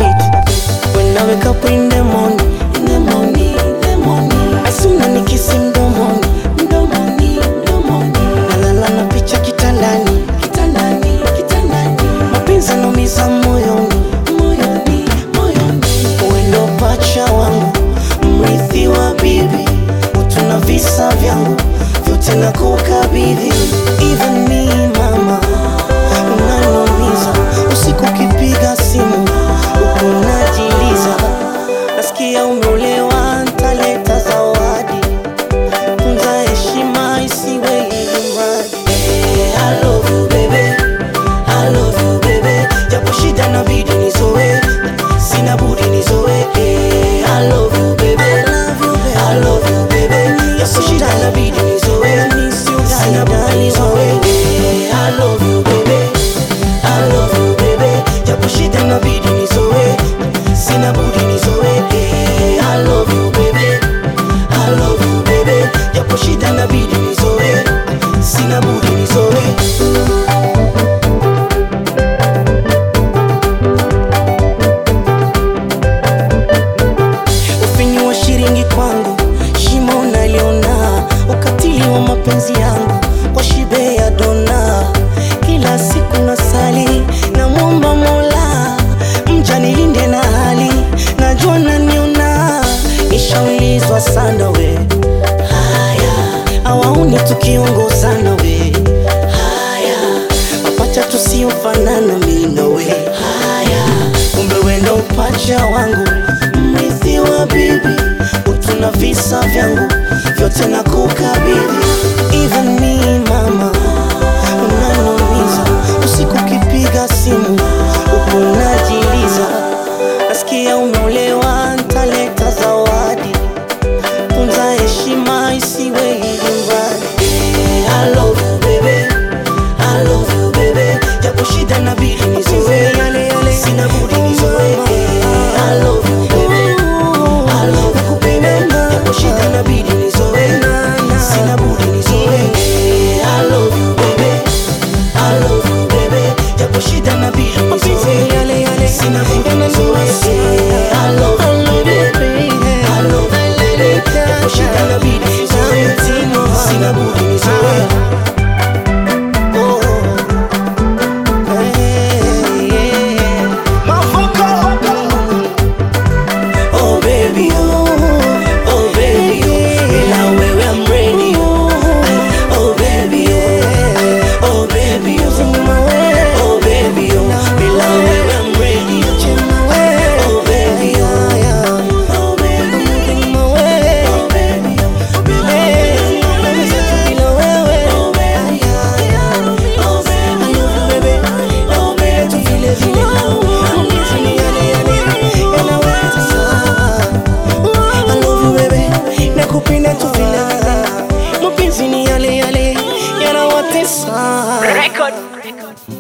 When I wake up in the morning, asuna nikisi mdomoni, nalala na picha kitandani, mapenzi yanaumiza moyoni. Wendo pacha wangu, mrithi wa bibi, utuna visa vyangu vyote na kukabidhi. Even me mama, unaniumiza usiku kipiga simu uko unajiliza. Nasikia umeolewa, nitaleta zawadi, tunza heshima isiwe ilimradi. I love you baby, I love you baby, japo shida inabidi nizoe, sina budi nizoe. I love you baby, I love you baby, japo shida inabidi nizoe, sina budi nizoe. I love you baby, I love you baby, japo shida inabidi nizoe, sina budi nizoe. I love you baby, I love you baby, japo shida inabidi nizoe, sina budi nizoe. Ufinyu wa shilingi kwangu, shimo naliona, ukatili wa mapenzi yangu kwa shibe ya dona. Kila siku nasali na muomba Mola, mja nilinde na hali, najua naniona. Nishaulizwa sana we, haya awauni tukiongozana we, haya mapacha tusiofanana mimi na we, haya kumbe wendo upacha wangu, mrithi wa bibi, utuna visa vyangu vyote na kukabidhi. Even me mama, unaniumiza usiku kipiga simu uko unajiliza. Nasikia umeolewa, nitaleta zawadi, tunza heshima isiwe ilimradi. I love you baby, I love you baby, japo shida inabidi nizoe, sina budi nizoe. I love you baby, I love you baby, japo shida inabidi nizoe, sina budi nizoe. I love you baby, I love you baby, japo shida inabidi nizoe, sina budi nizoe. I love you baby, I love you baby, japo shida inabidi nizoe, sina budi nizoe. Oh baby, oh baby, bila wewe I'm ready. Oh baby, oh baby, oh baby, bila wewe I'm ready. Oh baby, oh baby, oh baby, bila wewe, oh baby, oh baby, oh baby, vile vile mapenzi yale yale yanaweza sawa. I love you baby, nakupenda tu vile vile, mapenzi ni yale yale yanawatesa. Record.